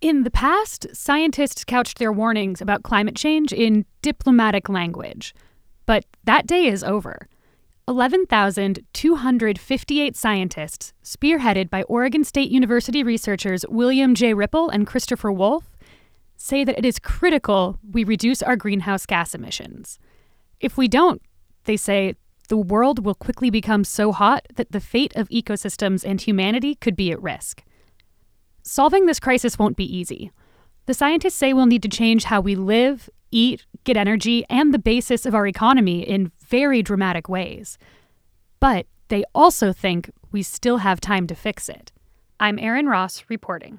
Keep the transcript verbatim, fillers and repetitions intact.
In the past, scientists couched their warnings about climate change in diplomatic language. But that day is over. eleven thousand two hundred fifty-eight scientists, spearheaded by Oregon State University researchers William J. Ripple and Christopher Wolfe, say that it is critical we reduce our greenhouse gas emissions. If we don't, they say, the world will quickly become so hot that the fate of ecosystems and humanity could be at risk. Solving this crisis won't be easy. The scientists say we'll need to change how we live, eat, get energy, and the basis of our economy in very dramatic ways. But they also think we still have time to fix it. I'm Erin Ross reporting.